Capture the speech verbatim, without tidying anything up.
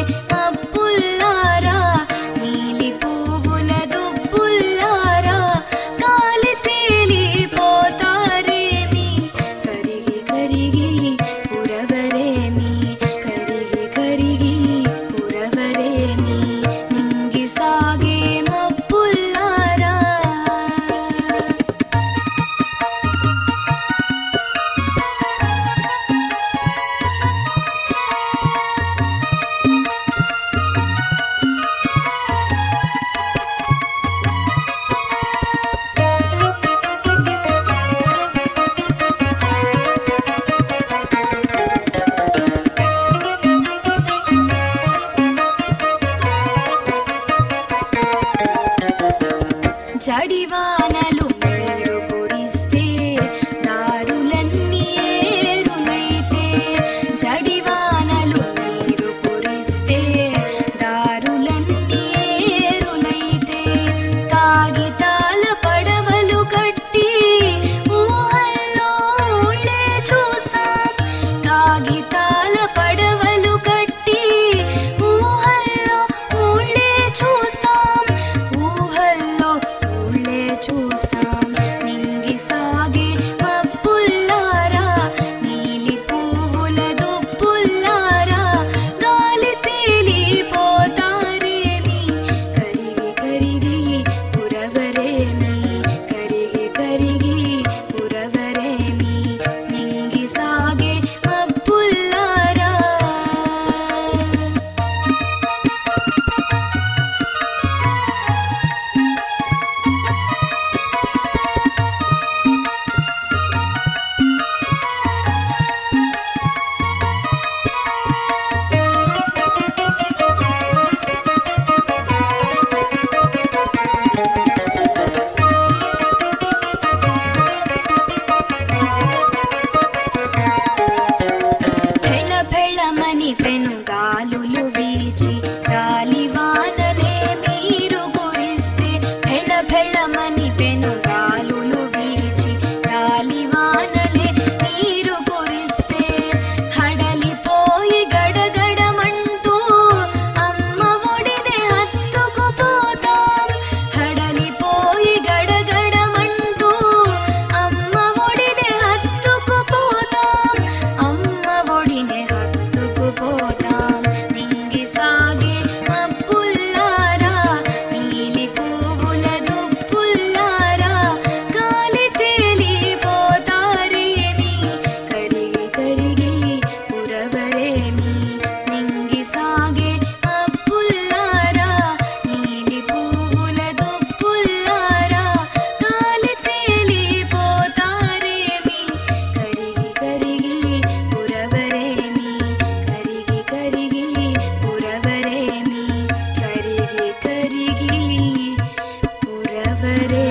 మబ్బుల్లారా నీలి పువ్వుల దుబ్బుల్లారా గాలి తేలిపోతారేమి కరిగి కరిగి ఉరవరేమి కరిగి కరిగి ఉరవరేమి నింగి సాగే మబ్బుల్లారా. జడివానలు నీరు కురిస్తే దారులన్నీ ఏరులైతే జడివానలు నీరు కురిస్తే దారులన్నీ ఏరులైతే కాగితాల పడవలు కట్టి ఊహల్లో ఊళ్ళే చూస్తాం కాగితాల పడవలు కట్టి ఊహల్లో ఊళ్ళే చూస్తాం ఊహల్లో ఊళ్ళే చూస్తాం నింగి సాగే మబ్బుల్లారా నీలి పువ్వుల దుబ్బుల్లారా గాలి తేలిపోతారేమి కరిగి కరిగి ఉరవరేమి కరిగి కరిగి ఉరవరేమి నింగి సాగే మబ్బుల్లారా. భెళ భెళమని పెనుగాలులు వీచి గాలివానలే మీరు కురిస్తే భెళ భెళమని పెనుగాలులు వీచి గాలివానలే మీరు కురిస్తే హడలిపోయి గడగడమంటూ అమ్మ ఒడినే హత్తుకుపోతాం హడలిపోయి గడగడమంటూ అమ్మ ఒడినే హత్తుకుపోతాం అమ్మ ఒడినే హత్తుకుపోతాం నింగి సాగే మబ్బుల్లారా నీలి పువ్వుల దుబ్బుల్లారా గాలి తేలిపోతారేమి కరిగి కరిగి ఉరవరేమి నింగి సాగే మబ్బుల్లారా నీలి పువ్వుల దుబ్బుల్లారా గాలి తేలిపోతారేమి కరిగి కరిగి ఉరవరేమి కరిగి కరిగి ఉరవరేమి కరిగి కరిగి ఉరవరేమి.